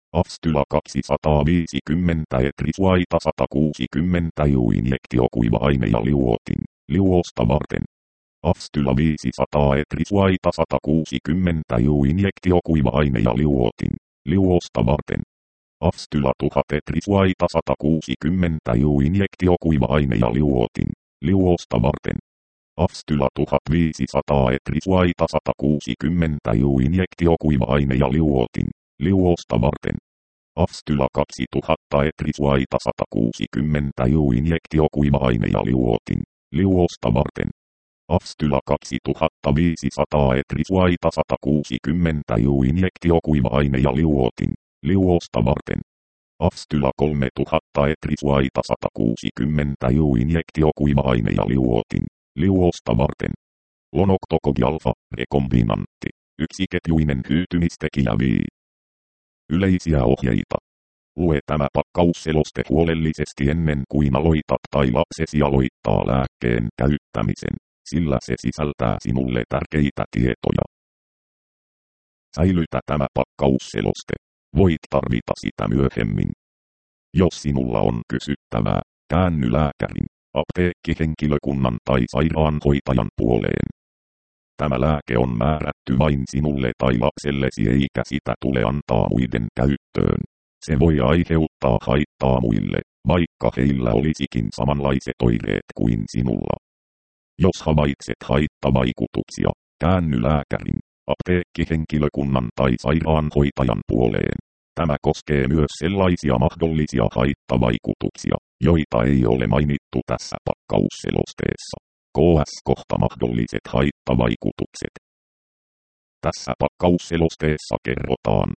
Afstyla 250 Etrisuaita 160 injektio kuiva-aine ja liuotin, liuosta varten. Afstyla 500 Etrisuaita 160 injektio kuiva-aine ja liuotin, liuosta varten. Afstyla 1000 Etrisuaita 160 injektio kuiva-aine ja liuotin, liuosta varten. Afstyla 1500 Etrisuaita 160 injektio kuiva-aine ja liuotin, liuosta varten. Afstyla 2000 Etrisuaita 160 injektio kuiva-aine ja liuotin, liuosta varten. Afstyla 2500 Etrisuaita 160 injektio kuiva-aine ja liuotin, liuosta varten. Afstyla 3000 Etrisuaita 160 injektio kuiva-aine ja liuotin, liuosta varten. Lonoctocogi alfa, rekombinantti, yksiketjuinen hyytymistekijä 5. Yleisiä ohjeita. Lue tämä pakkausseloste huolellisesti ennen kuin aloitat tai lapsesi aloittaa lääkkeen käyttämisen, sillä se sisältää sinulle tärkeitä tietoja. Säilytä tämä pakkausseloste. Voit tarvita sitä myöhemmin. Jos sinulla on kysyttävää, käänny lääkärin, apteekkihenkilökunnan tai sairaanhoitajan puoleen. Tämä lääke on määrätty vain sinulle tai lapsellesi eikä sitä tule antaa muiden käyttöön. Se voi aiheuttaa haittaa muille, vaikka heillä olisikin samanlaiset oireet kuin sinulla. Jos havaitset haittavaikutuksia, käänny lääkärin, apteekkihenkilökunnan tai sairaanhoitajan puoleen. Tämä koskee myös sellaisia mahdollisia haittavaikutuksia, joita ei ole mainittu tässä pakkausselosteessa. KS-kohta mahdolliset haittavaikutukset. Tässä pakkausselosteessa kerrotaan.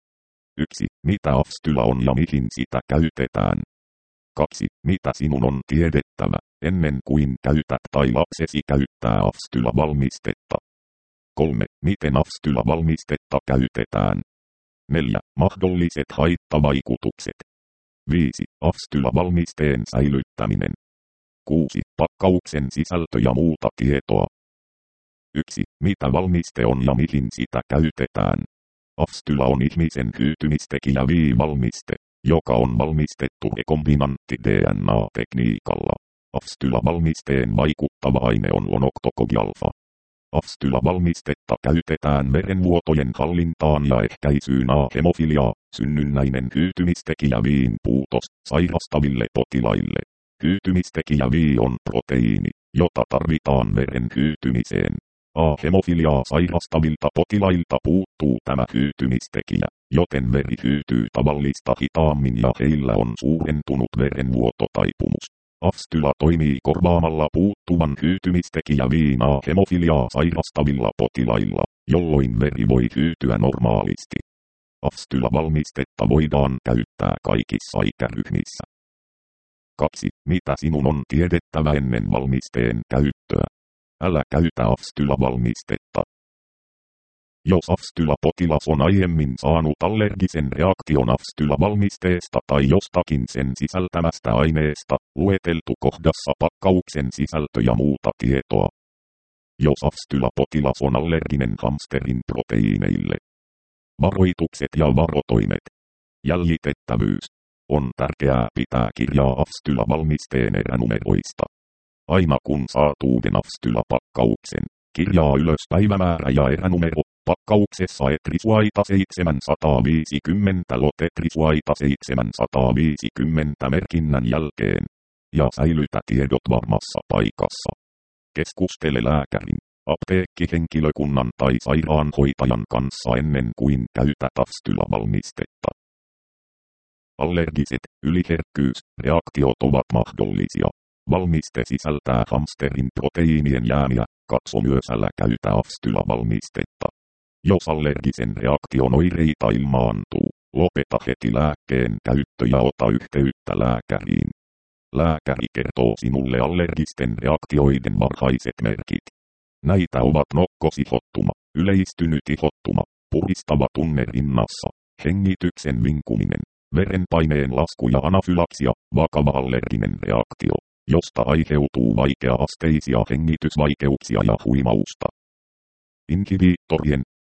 1. Mitä Afstyla on ja mihin sitä käytetään. 2. Mitä sinun on tiedettävä, ennen kuin käytät tai lapsesi käyttää Afstyla-valmistetta. 3. Miten Afstyla-valmistetta käytetään. 4. Mahdolliset haittavaikutukset. 5. Afstyla-valmisteen säilyttäminen. 6. Pakkauksen sisältö ja muuta tietoa. 1. Mitä valmiste on ja mihin sitä käytetään. Afstyla on ihmisen hyytymistekijä 5-valmiste, joka on valmistettu rekombinantti DNA-tekniikalla. Afstyla-valmisteen vaikuttava aine on Lonoctocogi alfa. Afstyla-valmistetta käytetään verenvuotojen hallintaan ja ehkäisyyn hemofiliaa, synnynnäinen hyytymistekijä 5 puutos, sairastaville potilaille. Hyytymistekijä 5 on proteiini, jota tarvitaan veren hyytymiseen. Hemofiliaa sairastavilta potilailta puuttuu tämä hyytymistekijä, joten veri hyytyy tavallista hitaammin ja heillä on suurentunut verenvuototaipumus. Afstyla toimii korvaamalla puuttuvan hyytymistekijä 5 hemofiliaa sairastavilla potilailla, jolloin veri voi hyytyä normaalisti. Afstyla-valmistetta voidaan käyttää kaikissa ikäryhmissä. 2. Mitä sinun on tiedettävä ennen valmisteen käyttöä? Älä käytä Afstyla-valmistetta. Jos Afstyla-potilas on aiemmin saanut allergisen reaktion Afstyla-valmisteesta tai jostakin sen sisältämästä aineesta, lueteltu kohdassa pakkauksen sisältö ja muuta tietoa. Jos Afstyla-potilas on allerginen hamsterin proteiineille. Varoitukset ja varotoimet. Jäljitettävyys. On tärkeää pitää kirjaa Afstyla-valmisteen eränumeroista. Aina kun saat uuden Afstyla-pakkauksen, kirjaa ylös päivämäärä ja eränumero, pakkauksessa Etrisuaita 750 lot Etrisuaita 750 merkinnän jälkeen. Ja säilytä tiedot varmassa paikassa. Keskustele lääkärin, apteekkihenkilökunnan tai sairaanhoitajan kanssa ennen kuin käytät Afstyla-valmistetta. Allergiset, yliherkkyys, reaktiot ovat mahdollisia. Valmiste sisältää hamsterin proteiinien jäämiä, katso myös älä käytä Afstyla-valmistetta. Jos allergisen reaktion oireita ilmaantuu, lopeta heti lääkkeen käyttö ja ota yhteyttä lääkäriin. Lääkäri kertoo sinulle allergisten reaktioiden varhaiset merkit. Näitä ovat nokkosihottuma, yleistynyt ihottuma, puristava tunne rinnassa, hengityksen vinkuminen, verenpaineen lasku ja anafylaksia, vakava allerginen reaktio, josta aiheutuu vaikea-asteisia hengitysvaikeuksia ja huimausta. Inhibiittorien,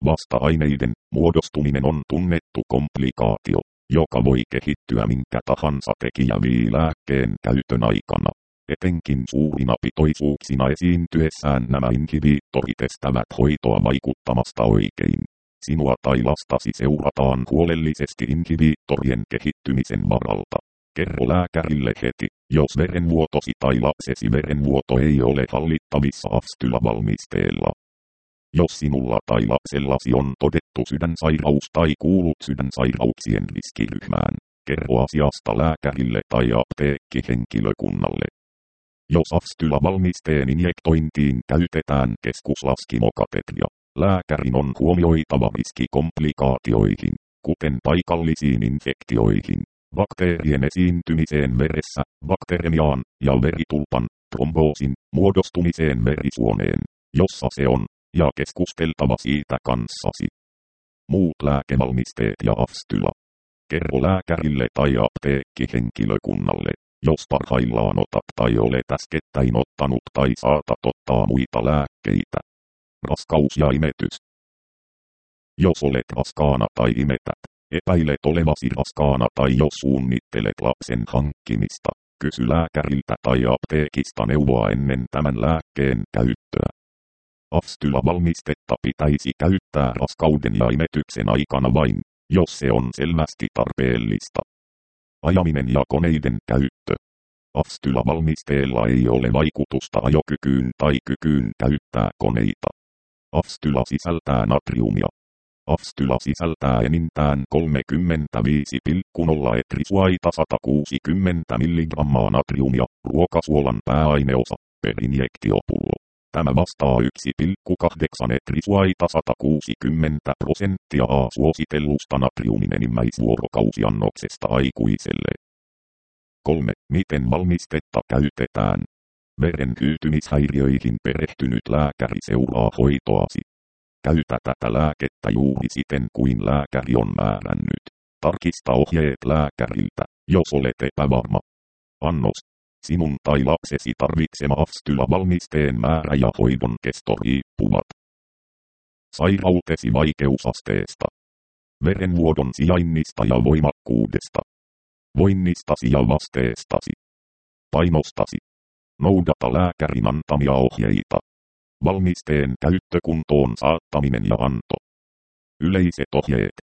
Vasta-aineiden muodostuminen on tunnettu komplikaatio, joka voi kehittyä minkä tahansa tekijälääkkeen käytön aikana. Etenkin suurina pitoisuuksina esiintyessään nämä inhibiittorit estävät hoitoa vaikuttamasta oikein. Sinua tai lastasi seurataan huolellisesti inhibiittorien kehittymisen varalta. Kerro lääkärille heti, jos verenvuotosi tai lapsesi verenvuoto ei ole hallittavissa Afstyla-valmisteella. Jos sinulla tai lapsellasi on todettu sydänsairaus tai kuulut sydänsairauksien riskiryhmään, kerro asiasta lääkärille tai apteekkihenkilökunnalle. Jos Afstyla-valmisteen injektointiin käytetään keskuslaskimokatetria, lääkärin on huomioitava riski komplikaatioihin, kuten paikallisiin infektioihin, bakteerien esiintymiseen veressä, bakteremiaan ja veritulpan, tromboosin muodostumiseen verisuoneen, jossa se on, ja keskusteltava siitä kanssasi. Muut lääkevalmisteet ja Afstyla. Kerro lääkärille tai apteekkihenkilökunnalle, jos parhaillaan otat tai olet äskettäin ottanut tai saatat ottaa muita lääkkeitä. Raskaus ja imetys. Jos olet raskaana tai imetät, epäilet olevasi raskaana tai jos suunnittelet lapsen hankkimista, kysy lääkäriltä tai apteekista neuvoa ennen tämän lääkkeen käyttöä. Afstyla-valmistetta pitäisi käyttää raskauden ja imetyksen aikana vain, jos se on selvästi tarpeellista. Ajaminen ja koneiden käyttö. Afstyla-valmisteella ei ole vaikutusta ajokykyyn tai kykyyn käyttää koneita. Afstyla sisältää natriumia. Afstyla sisältää enintään 35,0 etrisuaita 160 mg natriumia, ruokasuolan pääaineosa, per injektiopullo. Tämä vastaa 1,8 etrisuaita 160% suositellusta natriumin enimmäisvuorokausiannoksesta aikuiselle. 3. Miten valmistetta käytetään? Veren hyytymishäiriöihin perehtynyt lääkäri seuraa hoitoasi. Käytä tätä lääkettä juuri siten kuin lääkäri on määrännyt. Tarkista ohjeet lääkäriltä, jos olet epävarma. Annos. Sinun tai lapsesi tarvitsema Afstyla-valmisteen määrä ja hoidon kesto riippuvat sairautesi vaikeusasteesta, verenvuodon sijainnista ja voimakkuudesta, voinnistasi ja vasteestasi, painostasi. Noudata lääkärin antamia ohjeita. Valmisteen käyttökuntoon saattaminen ja anto. Yleiset ohjeet.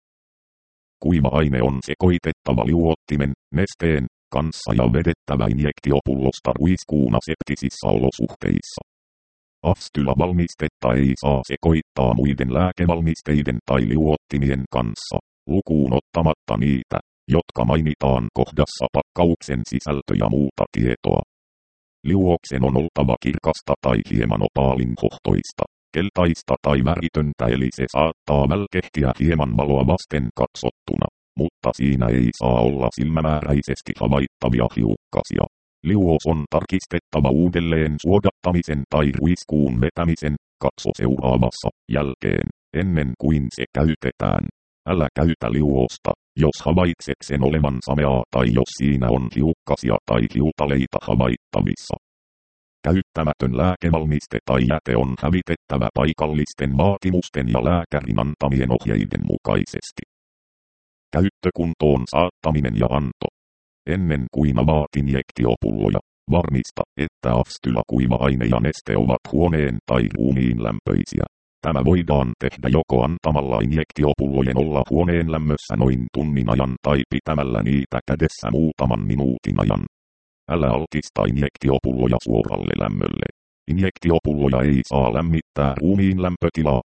Kuiva aine on sekoitettava liuottimen, nesteen, kanssa ja vedettävä injektiopullosta ruiskuun aseptisissa olosuhteissa. Afstyla-valmistetta ei saa sekoittaa muiden lääkevalmisteiden tai liuottimien kanssa, lukuun ottamatta niitä, jotka mainitaan kohdassa pakkauksen sisältö ja muuta tietoa. Liuoksen on oltava kirkasta tai hieman opaalinhohtoista, keltaista tai väritöntä eli se saattaa välkehtiä hieman valoa vasten katsottuna, mutta siinä ei saa olla silmämääräisesti havaittavia hiukkasia. Liuos on tarkistettava uudelleen suodattamisen tai ruiskuun vetämisen, katso seuraavassa, jälkeen, ennen kuin se käytetään. Älä käytä liuosta, jos havaitset sen olevan sameaa tai jos siinä on hiukkasia tai hiutaleita havaittavissa. Käyttämätön lääkevalmiste tai jäte on hävitettävä paikallisten vaatimusten ja lääkärin antamien ohjeiden mukaisesti. Käyttökuntoon saattaminen ja anto. Ennen kuin avaat injektiopulloja, varmista, että Afstyla kuiva-aine ja neste ovat huoneen tai ruumiin lämpöisiä. Tämä voidaan tehdä joko antamalla injektiopullojen olla huoneen lämmössä noin tunnin ajan tai pitämällä niitä kädessä muutaman minuutin ajan. Älä altista injektiopulloja suoralle lämmölle. Injektiopulloja ei saa lämmittää ruumiin lämpötilaa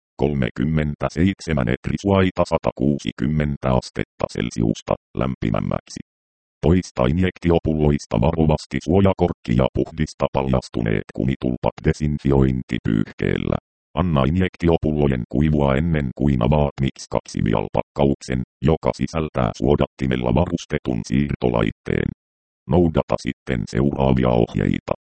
37 etrisuaita 160 astetta celsiusta lämpimämmäksi. Poista injektiopulloista varovasti suojakorkki ja puhdista paljastuneet kumitulpat desinfiointipyyhkeellä. Anna injektiopullojen kuivua ennen kuin avaat Mix2-pakkauksen, joka sisältää suodattimella varustetun siirtolaitteen. Noudata sitten seuraavia ohjeita.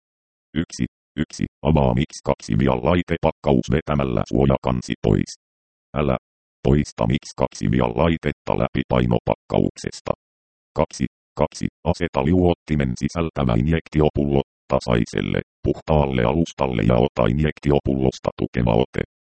1. Avaa Mix2-laitepakkaus vetämällä suojakansi pois. Älä poista Mix2-laitetta läpi painopakkauksesta. 2. Aseta liuottimen sisältävä injektiopullo tasaiselle, puhtaalle alustalle ja ota injektiopullosta tukeva ote.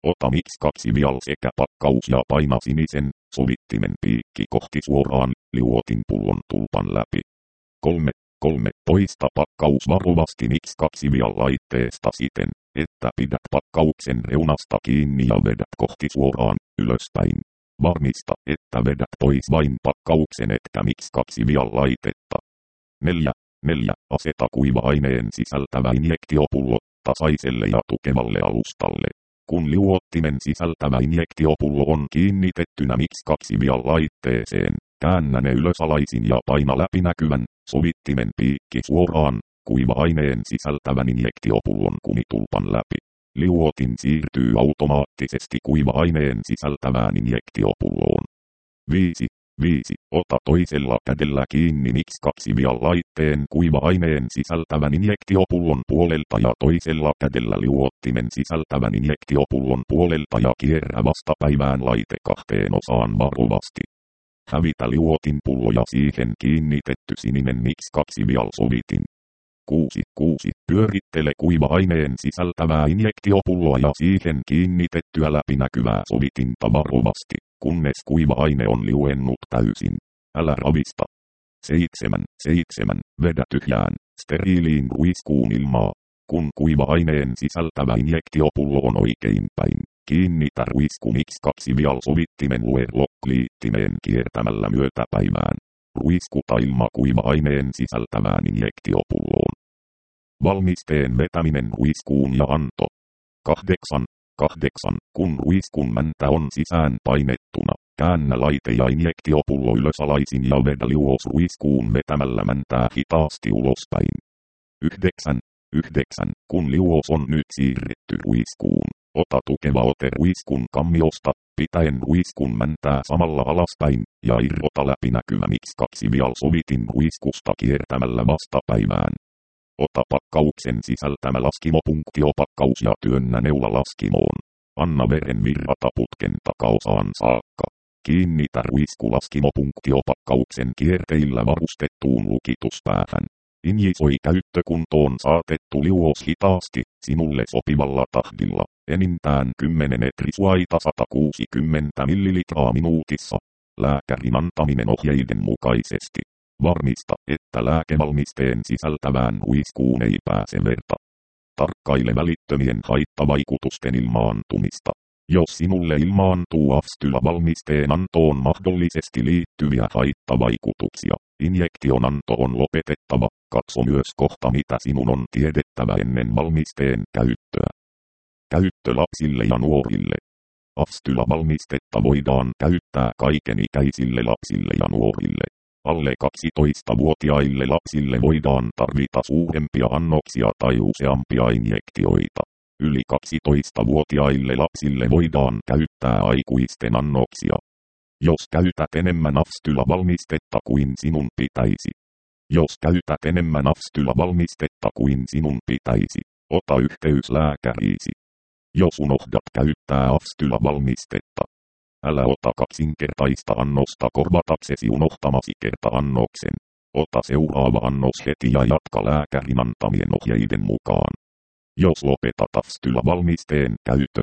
Ota Mix2 vial sekä pakkaus ja paina sinisen, sovittimen piikki kohti suoraan, liuotin pullon tulpan läpi. 3. Poista pakkaus varovasti Mix2 vial laitteesta siten, että pidät pakkauksen reunasta kiinni ja vedät kohti suoraan, ylöspäin. Varmista, että vedät pois vain pakkauksen etkä Mix2 vial laitetta. 4. Aseta kuiva-aineen sisältävä injektiopullo tasaiselle ja tukevalle alustalle. Kun liuottimen sisältävä injektiopullo on kiinnitettynä Mix2 vial laitteeseen, käännä ne ylösalaisin ja paina läpinäkyvän, sovittimen piikki suoraan, kuiva-aineen sisältävän injektiopullon kumitulpan läpi. Liuotin siirtyy automaattisesti kuiva-aineen sisältävään injektiopulloon. 5. Ota toisella kädellä kiinni Mix2 vial laitteen kuiva-aineen sisältävän injektiopullon puolelta ja toisella kädellä liuottimen sisältävän injektiopullon puolelta ja kierrä vastapäivään laite kahteen osaan varovasti. Hävitä liuotinpullo ja siihen kiinnitetty sininen Mix2 vial sovitin. 6. Pyörittele kuiva-aineen sisältävää injektiopulloa ja siihen kiinnitettyä läpinäkyvää sovitinta varovasti, kunnes kuiva-aine on liuennut täysin. Älä ravista. 7. Vedä tyhjään, steriiliin ruiskuun ilmaa. Kun kuiva-aineen sisältävä injektiopullo on oikeinpäin, kiinnitä ruisku Mix2 vial sovittimen lock-liittimeen kiertämällä myötäpäivään. Ruiskuta ilma kuiva-aineen sisältävään injektiopulloon. Valmisteen vetäminen ruiskuun ja anto. 8. Kun ruiskun mäntä on sisään painettuna, käännä laite ja injektiopullo ylösalaisin ja vedä liuos ruiskuun vetämällä mäntää hitaasti ulospäin. 9. Kun liuos on nyt siirretty ruiskuun, ota tukeva ote ruiskun kammiosta, pitäen ruiskun mäntää samalla alaspäin, ja irrota läpinäkyvä Mix2 vial sovitin ruiskusta kiertämällä vastapäivään. Ota pakkauksen sisältämä laskimopunktio-pakkaus ja työnnä neula laskimoon. Anna veren virrata putken takaosaan saakka. Kiinnitä ruisku laskimopunktio-pakkauksen kierteillä varustettuun lukituspäähän. Injisoi käyttökuntoon saatettu liuos hitaasti, sinulle sopivalla tahdilla, enintään 10 etrisuaita 160 ml minuutissa. Lääkärin antaminen ohjeiden mukaisesti. Varmista, että lääkevalmisteen sisältävään ruiskuun ei pääse verta. Tarkkaile välittömien haittavaikutusten ilmaantumista. Jos sinulle ilmaantuu Afstyla-valmisteen antoon mahdollisesti liittyviä haittavaikutuksia, injektion anto on lopetettava. Katso myös kohta mitä sinun on tiedettävä ennen valmisteen käyttöä. Käyttö lapsille ja nuorille. Afstyla-valmistetta voidaan käyttää kaikenikäisille lapsille ja nuorille. Alle 12-vuotiaille lapsille voidaan tarvita suurempia annoksia tai useampia injektioita. Yli 12-vuotiaille lapsille voidaan käyttää aikuisten annoksia. Jos käytät enemmän Afstyla-valmistetta kuin sinun pitäisi. Jos käytät enemmän Afstyla-valmistetta kuin sinun pitäisi, ota yhteys lääkäriisi. Jos unohdat käyttää Afstyla-valmistetta, älä ota kaksinkertaista annosta korvataksesi unohtamasi kerta-annoksen. Ota seuraava annos heti ja jatka lääkärin antamien ohjeiden mukaan. Jos lopetat Afstyla-valmisteen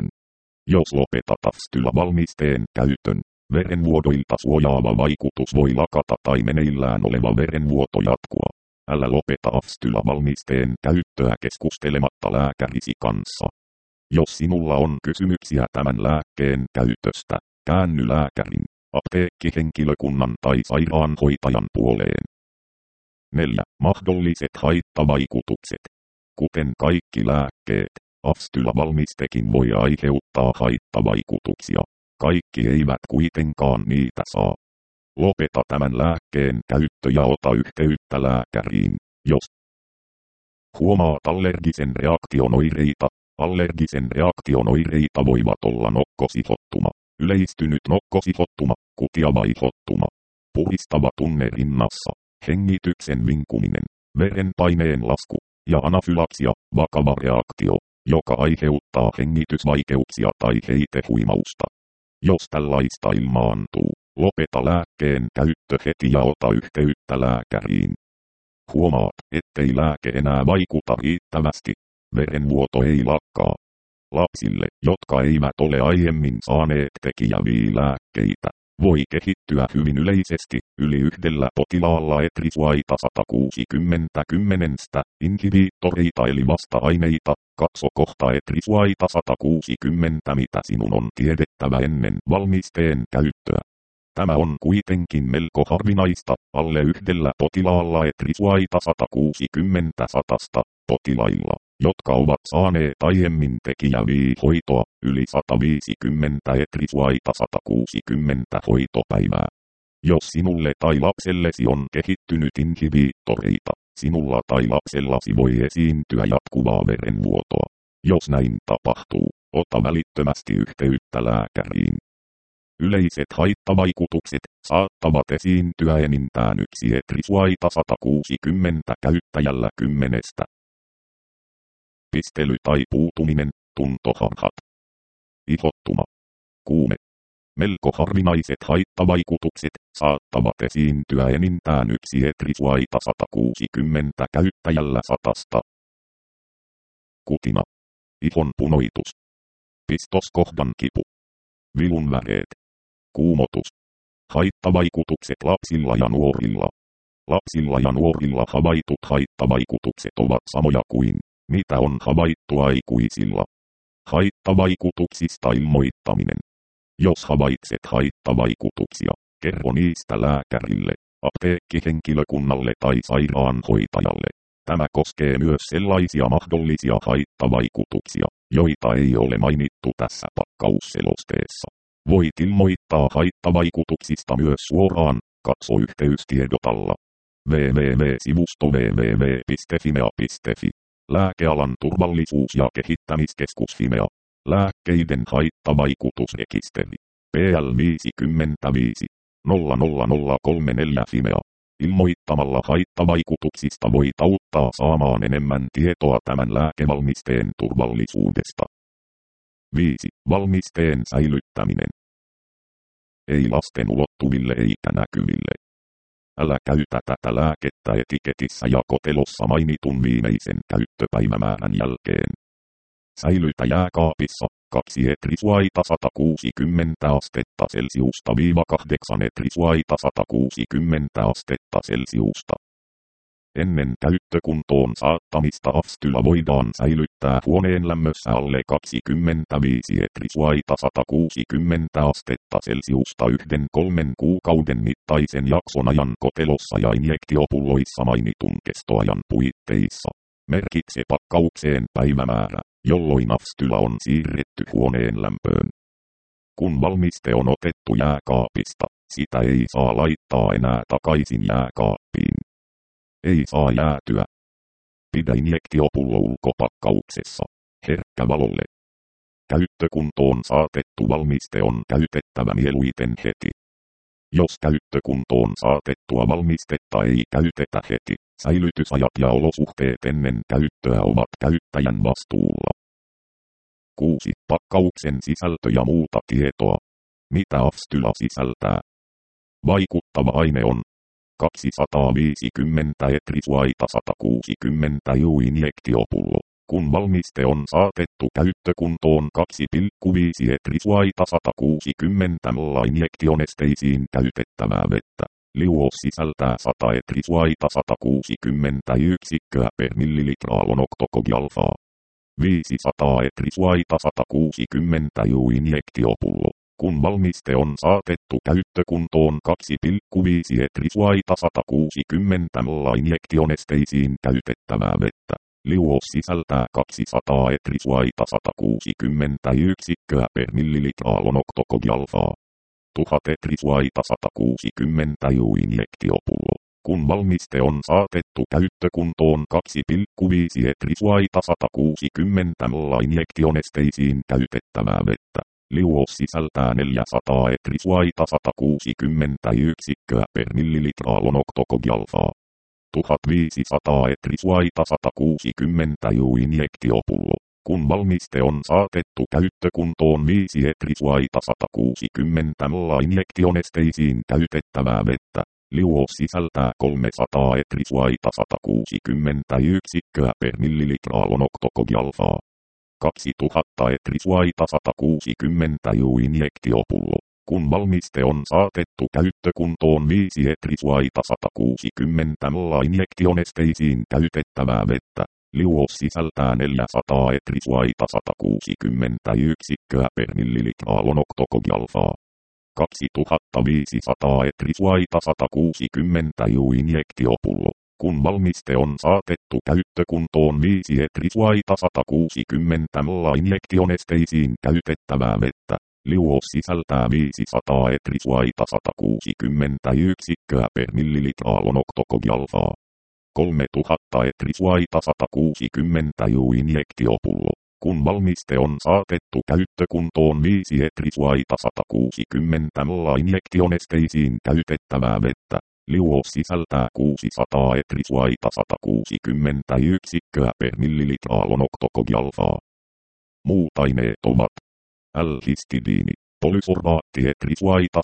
käytön, verenvuodoilta suojaava vaikutus voi lakata tai meneillään oleva verenvuoto jatkua. Älä lopeta Afstyla-valmisteen käyttöä keskustelematta lääkärisi kanssa. Jos sinulla on kysymyksiä tämän lääkkeen käytöstä, käänny lääkärin, apteekkihenkilökunnan tai sairaanhoitajan puoleen. 4. Mahdolliset haittavaikutukset. Kuten kaikki lääkkeet, Afstyla-valmistekin voi aiheuttaa haittavaikutuksia. Kaikki eivät kuitenkaan niitä saa. Lopeta tämän lääkkeen käyttö ja ota yhteyttä lääkäriin, jos huomaat allergisen reaktion oireita. Allergisen reaktion oireita voivat olla nokkosihottuma, yleistynyt nokkosihottuma, kutiavaihottuma, puhistava tunne rinnassa, hengityksen vinkuminen, verenpaineen lasku ja anafylaksia, vakava reaktio, joka aiheuttaa hengitysvaikeuksia tai heitehuimausta. Jos tällaista ilmaantuu, lopeta lääkkeen käyttö heti ja ota yhteyttä lääkäriin. Huomaat, ettei lääke enää vaikuta riittävästi. Verenvuoto ei lakkaa. Lapsille, jotka eivät ole aiemmin saaneet tekijäviilääkkeitä, voi kehittyä hyvin yleisesti yli yhdellä potilaalla etrisuaita 160 kymmenestä inhibitoriita eli vasta-aineita. Katso kohta etrisuaita 160 mitä sinun on tiedettävä ennen valmisteen käyttöä. Tämä on kuitenkin melko harvinaista, alle yhdellä potilaalla etrisuaita 160 100 potilailla, jotka ovat saaneet aiemmin tekijäviihoitoa, yli 150 etrisuaita 160 hoitopäivää. Jos sinulle tai lapsellesi on kehittynyt inhibitoriita, sinulla tai lapsellasi voi esiintyä jatkuvaa verenvuotoa. Jos näin tapahtuu, ota välittömästi yhteyttä lääkäriin. Yleiset haittavaikutukset saattavat esiintyä enintään yksi etrisuaita 160 käyttäjällä 10. Pistely tai puutuminen, tuntoharhat. Ihottuma. Kuume. Melko harvinaiset haittavaikutukset saattavat esiintyä enintään yksi etrisuaita 160 käyttäjällä 100. Kutina. Ihon punoitus. Pistoskohdan kipu. Vilunväreet. Kuumotus. Haittavaikutukset lapsilla ja nuorilla. Lapsilla ja nuorilla havaitut haittavaikutukset ovat samoja kuin mitä on havaittu aikuisilla. Haittavaikutuksista ilmoittaminen. Jos havaitset haittavaikutuksia, kerro niistä lääkärille, apteekkihenkilökunnalle tai sairaanhoitajalle. Tämä koskee myös sellaisia mahdollisia haittavaikutuksia, joita ei ole mainittu tässä pakkausselosteessa. Voit ilmoittaa haittavaikutuksista myös suoraan, katso yhteystiedotalla. www.sivusto www.fimea.fi. Lääkealan turvallisuus- ja kehittämiskeskus Fimea. Lääkkeiden haittavaikutusrekisteri. PL 55 00034 Fimea. Ilmoittamalla haittavaikutuksista voit auttaa saamaan enemmän tietoa tämän lääkevalmisteen turvallisuudesta. 5. Valmisteen säilyttäminen. Ei lasten ulottuville eikä näkyville. Älä käytä tätä lääkettä etiketissä ja kotelossa mainitun viimeisen käyttöpäivämäärän jälkeen. Säilytä jääkaapissa 2 etrisuaita 160 astetta Celsiusta - 8 etrisuaita 160 astetta Celsiusta. Ennen käyttökuntoon saattamista afstyla voidaan säilyttää huoneen lämmössä alle 25 etrisuaita 160 astetta Celsiusta 1-3 kuukauden mittaisen jakson ajan kotelossa ja injektiopulloissa mainitun kestoajan puitteissa. Merkitse pakkaukseen päivämäärä, jolloin afstyla on siirretty huoneen lämpöön. Kun valmiste on otettu jääkaapista, sitä ei saa laittaa enää takaisin jääkaappiin. Ei saa jäätyä. Pidä injektiopullo ulkopakkauksessa, herkkä valolle. Käyttökuntoon saatettu valmiste on käytettävä mieluiten heti. Jos käyttökuntoon saatettua valmistetta ei käytetä heti, säilytysajat ja olosuhteet ennen käyttöä ovat käyttäjän vastuulla. 6. Pakkauksen sisältö ja muuta tietoa. Mitä afstyla sisältää? Vaikuttava aine on 250 etrisuaita 160 injektiopullo. Kun valmiste on saatettu käyttökuntoon 2,5 etrisuaita 160 injektionesteisiin käytettävää vettä. Liuos sisältää 100 etrisuaita 160 yksikköä per millilitra lonoktokogialfaa. 500 etrisuaita 160 injektiopullo. Kun valmiste on saatettu käyttökuntoon 2,5 etrisuaita 160 injektionesteisiin käytettävää vettä. Liuos sisältää 200 etrisuaita 160 yksikköä per millilitra lonoktokogialfaa. 1000 etrisuaita 160 injektiopullo. Kun valmiste on saatettu käyttökuntoon 2,5 etrisuaita 160 injektionesteisiin käytettävää vettä. Liuos sisältää 400 etrisuaita 160 yksikköä per millilitra lonoktokogialfaa. 1500 etrisuaita 160 injektiopullo. Kun valmiste on saatettu käyttökuntoon 5 etrisuaita 160 injektionesteisiin käytettävää vettä. Liuos sisältää 300 etrisuaita 160 yksikköä per millilitra lonoktokogialfaa. 2000 etrisvaita 160 injektiopullo. Kun valmiste on saatettu käyttökuntoon 5 etrisvaita 160 ml injektionesteisiin käytettävää vettä. Liuos sisältää 400 etrisvaita 160 yksikköä per millilitra lonoktokogialfaa. 2500 etrisvaita 160 injektiopullo. Kun valmiste on saatettu käyttökuntoon 5 etrisvaita 160 ml injektionesteisiin käytettävää vettä. Liuos sisältää 500 etrisvaita 160 yksikköä per millilitra lonoktokogialfaa. 3000 etrisvaita 160 injektiopullo. Kun valmiste on saatettu käyttökuntoon 5 etrisvaita 160 ml injektionesteisiin käytettävää vettä. Liuos sisältää 600 etrisvaita 160 yksikköä per millilitra lonoktokogialfaa. Muut aineet ovat L-histidiini, polysorbaatti etrisvaita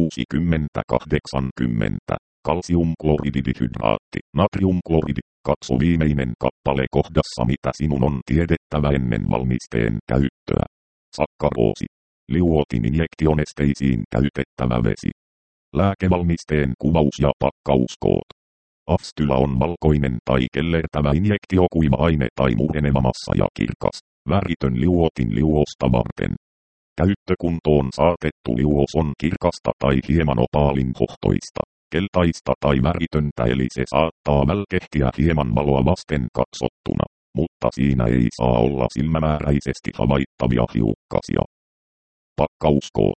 160-80, kalsiumklorididihydraatti, natriumkloridi. Katso viimeinen kappale kohdassa mitä sinun on tiedettävä ennen valmisteen käyttöä. Sakkaroosi. Liuotin injektionesteisiin käytettävä vesi. Lääkevalmisteen kuvaus ja pakkauskoot. Afstyla on valkoinen tai kellertävä injektiokuiva aine tai mureneva massa ja kirkas, väritön liuotin liuosta varten. Käyttökuntoon saatettu liuos on kirkasta tai hieman opaalinhohtoista, keltaista tai väritöntä eli se saattaa välkehtiä hieman valoa vasten katsottuna, mutta siinä ei saa olla silmämääräisesti havaittavia hiukkasia. Pakkauskoot.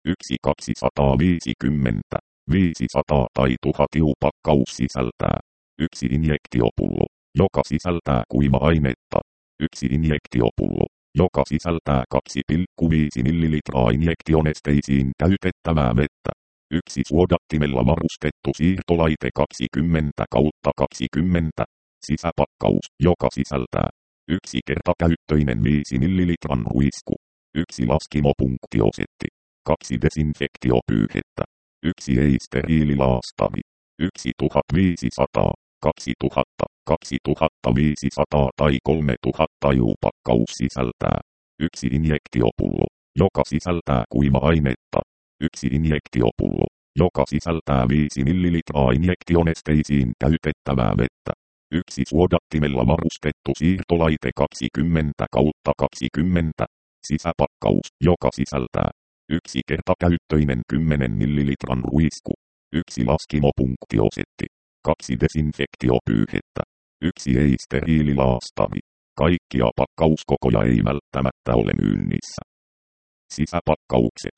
1-250, 500 tai 1000 pakkaus sisältää 1 injektiopullo, joka sisältää kuiva-ainetta, 1 injektiopullo, joka sisältää 2,5 millilitraa injektionesteisiin käytettävää vettä, 1 suodattimella varustettu siirtolaite 20/20, sisäpakkaus, joka sisältää 1 kertakäyttöinen 5 millilitran ruisku, 1 laskimopunktiosetti, 2 desinfektiopyyhettä, 1 ei-steriililaastavi, 1500, 2000, 2500 tai 3000 pakkaus sisältää 1 injektiopullo, joka sisältää kuiva-ainetta, 1 injektiopullo, joka sisältää 5 millilitraa injektionesteisiin käytettävää vettä, 1 suodattimella varustettu siirtolaite 20/20, sisäpakkaus, joka sisältää 1 kertakäyttöinen 10 millilitran ruisku, 1 laskimopunktiosetti, 2 desinfektiopyyhettä, 1 ei-steriililaastavi. Kaikkia pakkauskokoja ei välttämättä ole myynnissä. Sisäpakkaukset.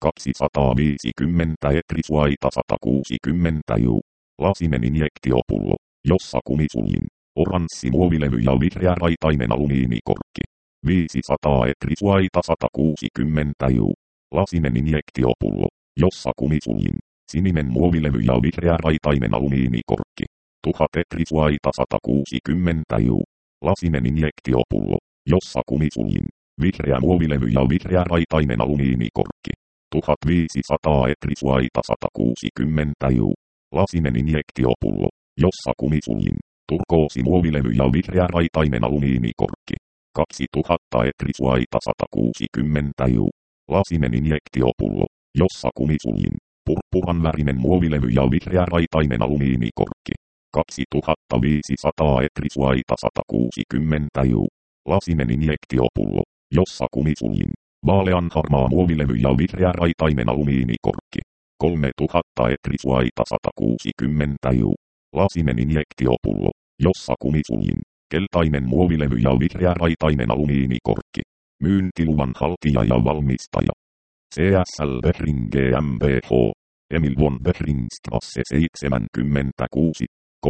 250 etrisvaita 160 lasinen injektiopullo, jossa kumisuljin, oranssi muovilevy ja vihreä raitainen alumiinikorkki. 500 etrisvaita 160 lasinen injektiopullo, jossa kumisuljin, sininen muovilevy ja vihreä raitainen alumiinikorkki. 1000 etrisvaita 160 lasinen injektiopullo, jossa kumisuljin, vihreä muovilevy ja vihreä raitainen alumiinikorkki. 1500 etrisvaita 160 lasinen injektiopullo, jossa kumisuljin, turkoosi muovilevy ja vihreä raitainen alumiinikorkki. 2000 etrisvaita 160 lasinen injektiopullo, jossa kumisuljin, purppuranvärinen muovilevy ja vihreä raitainen alumiinikorkki. 2500 etrisvaita 160 lasinen injektiopullo, jossa kumisuljin, vaaleanharmaa muovilevy ja vihreä raitainen alumiinikorkki. 3000 etrisvaita 160 lasinen injektiopullo, jossa kumisuljin, keltainen muovilevy ja vihreä raitainen alumiinikorkki. Myyntiluvan haltija ja valmistaja. CSL Behring GmbH. Emil von Behringstrasse 76,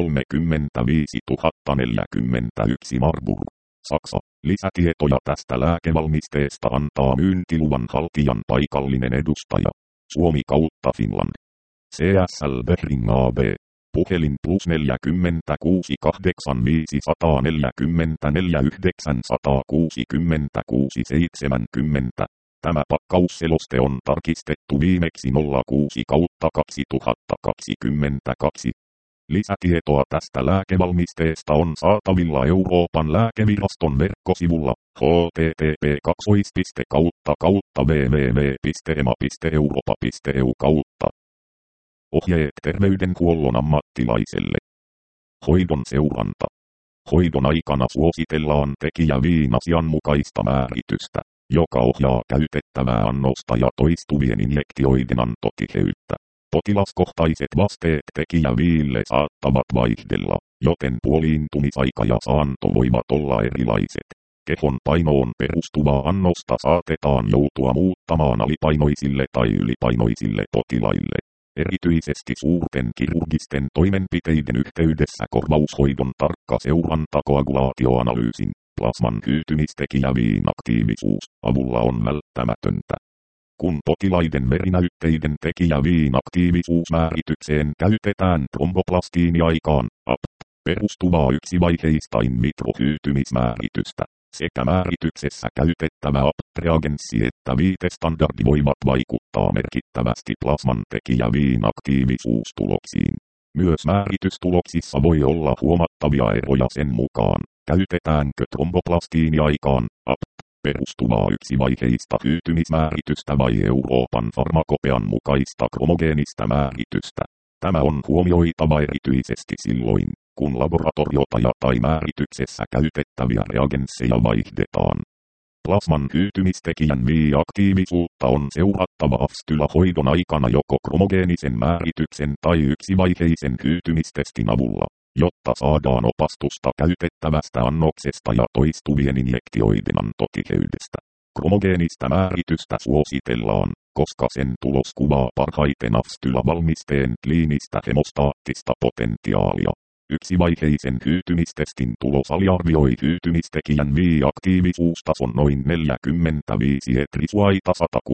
35041 Marburg, Saksa. Lisätietoja tästä lääkevalmisteesta antaa myyntiluvan haltijan paikallinen edustaja. Suomi kautta Finland. CSL Behring AB. Puhelin +46 8544 966 70. Tämä pakkausseloste on tarkistettu viimeksi 06/2022. Lisätietoa tästä lääkevalmisteesta on saatavilla Euroopan lääkeviraston verkkosivulla http://www.ema.europa.eu. Ohjeet terveydenhuollon ammattilaiselle. Hoidon seuranta. Hoidon aikana suositellaan tekijäviin asianmukaista määritystä, joka ohjaa käytettävää annosta ja toistuvien injektioiden antotiheyttä. Potilaskohtaiset vasteet tekijäviille saattavat vaihdella, joten puoliintumisaika ja saanto voivat olla erilaiset. Kehon painoon perustuvaa annosta saatetaan joutua muuttamaan alipainoisille tai ylipainoisille potilaille. Erityisesti suurten kirurgisten toimenpiteiden yhteydessä korvaushoidon tarkka seuranta koagulaatioanalyysin, plasman hyytymistekijäviin aktiivisuus, avulla on välttämätöntä. Kun potilaiden verinäytteiden tekijäviin aktiivisuusmääritykseen käytetään tromboplastiiniaikaan, perustuvaa yksivaiheista in vitro hyytymismääritystä, sekä määrityksessä käytettävä reagenssi että viitestandardi voivat vaikuttaa merkittävästi plasman tekijäviin aktiivisuustuloksiin. Myös määritystuloksissa voi olla huomattavia eroja sen mukaan, käytetäänkö tromboplastiiniaikaan perustuvaa yksivaiheista hyytymismääritystä vai Euroopan farmakopean mukaista kromogeenistä määritystä. Tämä on huomioitava erityisesti silloin, kun laboratoriota tai määrityksessä käytettäviä reagensseja vaihdetaan. Plasman hyytymistekijän V-aktiivisuutta on seurattava afstylahoidon aikana joko kromogeenisen määrityksen tai yksivaiheisen hyytymistestin avulla, jotta saadaan opastusta käytettävästä annoksesta ja toistuvien injektioiden antotiheydestä. Kromogeenistä määritystä suositellaan, koska sen tulos kuvaa parhaiten afstylavalmisteen kliinistä hemostaattista potentiaalia. Yksivaiheisen hyytymistestin tulos aliarvioi hyytymistekijän V-aktiivisuustason noin 45 etrisuaita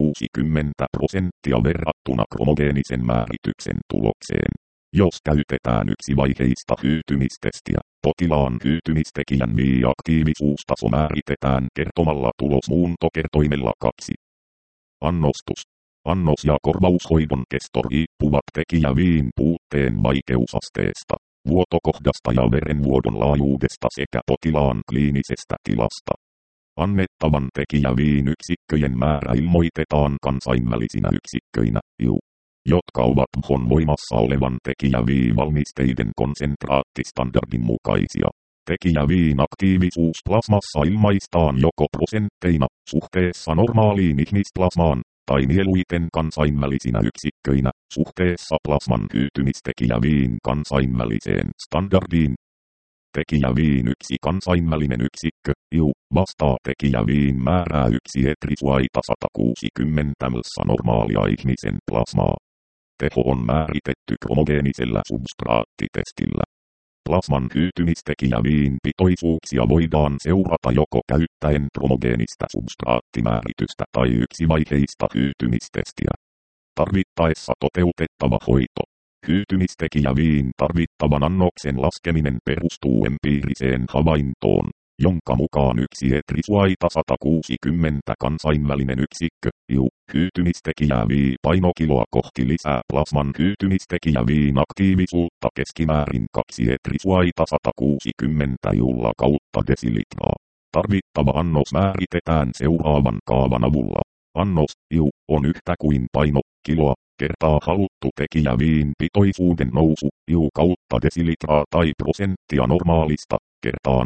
160% verrattuna kromogeenisen määrityksen tulokseen. Jos käytetään yksivaiheista hyytymistestiä, potilaan hyytymistekijän V-aktiivisuustaso määritetään kertomalla tulos muuntokertoimella 2. Annostus. Annos- ja korvaushoidon kesto riippuvat tekijäviin puutteen vaikeusasteesta, vuotokohdasta ja verenvuodon laajuudesta sekä potilaan kliinisestä tilasta. Annettavan tekijäviin yksikköjen määrä ilmoitetaan kansainvälisinä yksikköinä, jotka ovat WHOn voimassa olevan tekijäviin-valmisteiden konsentraattistandardin mukaisia. Tekijäviin aktiivisuus plasmassa ilmaistaan joko prosentteina suhteessa normaaliin ihmisplasmaan, tai mieluiten kansainvälisinä yksikköinä suhteessa plasman hyytymistekijäviin kansainväliseen standardiin. Tekijäviin yksi kansainvälinen yksikkö, vastaa tekijäviin määrää 1 etrisuaita 160 normaalia ihmisen plasmaa. Teho on määritetty kromogeenisellä substraattitestillä. Plasman hyytymistekijäviin pitoisuuksia voidaan seurata joko käyttäen kromogeenistä substraattimääritystä tai yksivaiheista hyytymistestiä. Tarvittaessa toteutettava hoito. Hyytymistekijäviin tarvittavan annoksen laskeminen perustuu empiiriseen havaintoon, jonka mukaan 1 etrisuaita 160 kansainvälinen yksikkö, hyytymistekijää painokiloa kohti lisää plasman hyytymistekijäviin aktiivisuutta keskimäärin 2 etrisuaita 160 julla kautta desilitraa. Tarvittava annos määritetään seuraavan kaavan avulla. Annos, on yhtä kuin paino, kiloa, kertaa haluttu tekijäviin pitoisuuden nousu, kautta desilitraa tai prosenttia normaalista, kertaa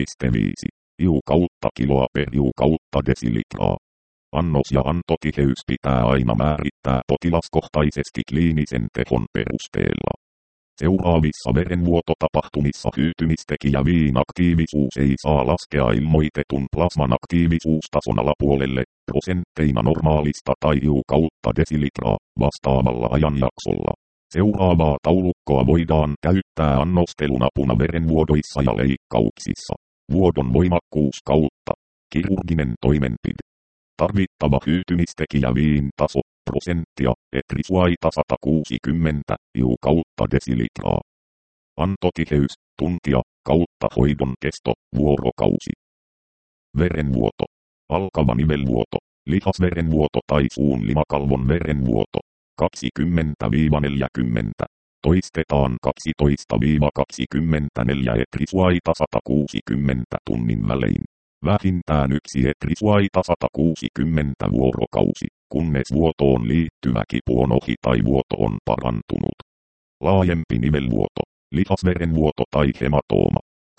0,5, kautta kiloa per kautta desilitraa. Annos ja antotiheys pitää aina määrittää potilaskohtaisesti kliinisen tehon perusteella. Seuraavissa verenvuototapahtumissa hyytymistekijäviin aktiivisuus ei saa laskea ilmoitetun plasman aktiivisuustason alapuolelle prosentteina normaalista tai kautta desilitraa vastaavalla ajanjaksolla. Seuraavaa taulukkoa voidaan käyttää annostelun apuna verenvuodoissa ja leikkauksissa. Vuodon voimakkuus kautta kirurginen toimenpide. Tarvittava hyytymistekijäviin taso, prosenttia, etrisuaita 160, kautta desilitraa. Antotiheys, tuntia, kautta hoidon kesto, vuorokausi. Verenvuoto. Alkava nivelvuoto, lihasverenvuoto tai suun limakalvon verenvuoto, 20-40. Toistetaan 12–24 etrisvaita 160 tunnin välein. Vähintään 1 etrisvaita 160 vuorokausi, kunnes vuotoon liittyvä kipu on ohi tai vuoto on parantunut. Laajempi nivelvuoto, lihasverenvuoto tai hematooma.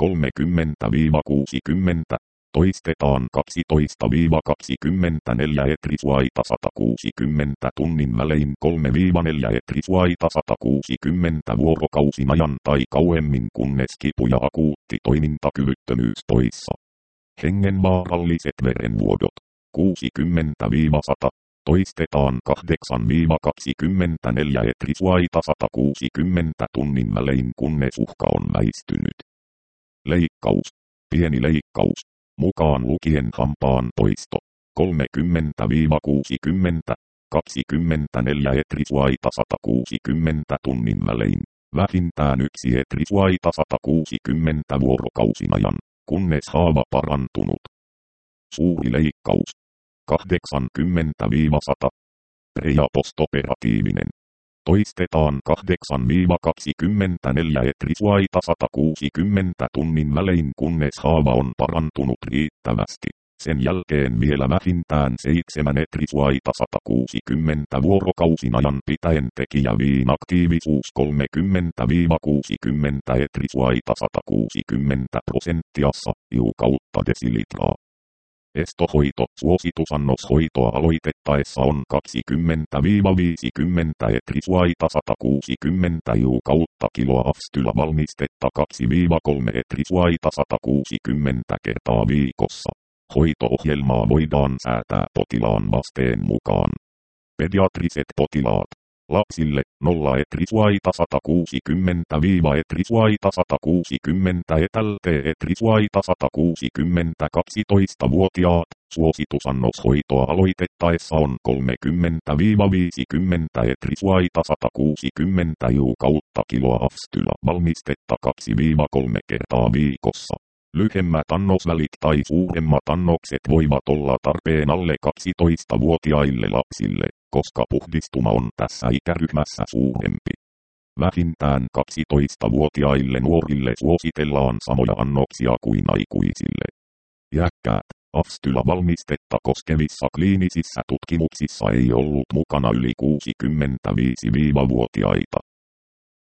30–60. Toistetaan 12–24 etrisvaita 160 tunnin välein 3–4 etrisvaita 160 vuorokausin ajan tai kauemmin kunnes kipu ja akuutti toimintakyvyttömyys poissa. Hengenvaaralliset verenvuodot 60–100. Toistetaan 8–24 etrisvaita 160 tunnin välein kunnes uhka on väistynyt. Leikkaus. Pieni leikkaus. Mukaan lukien hampaan poisto. 30–60. 24 etrisvaita 160 tunnin välein. Vähintään 1 etrisvaita 160 vuorokausin ajan, kunnes haava parantunut. Suuri leikkaus. 80–100. Pre-ja-postoperatiivinen. Toistetaan 8–24 etrisvaita 160 tunnin välein kunnes haava on parantunut riittävästi. Sen jälkeen vielä vähintään 7 etrisvaita 160 vuorokausin ajan pitäen tekijäviin aktiivisuus 30–60 etrisvaita 160% SAIU/desilitraa. Estohoito. Suositusannoshoitoa aloitettaessa on 20–50 etrisvaita 160 IU/kiloa afstyla valmistetta 2–3 etrisvaita 160 kertaa viikossa. Hoito-ohjelmaa voidaan säätää potilaan vasteen mukaan. Pediatriset potilaat. Lapsille 0 etrisvaita 160 etrisvaita 160 etälte etrisvaita 160 12-vuotiaat. Suositusannoshoitoa aloitettaessa on 30–50 etrisvaita 160 IU/kiloa afstyla valmistetta 2–3 kertaa viikossa. Lyhyemmät annosvälit tai suuremmat annokset voivat olla tarpeen alle 12-vuotiaille lapsille, koska puhdistuma on tässä ikäryhmässä suurempi. Vähintään 12-vuotiaille nuorille suositellaan samoja annoksia kuin aikuisille. Iäkkäät. Afstyla-valmistetta koskevissa kliinisissä tutkimuksissa ei ollut mukana yli 65-vuotiaita.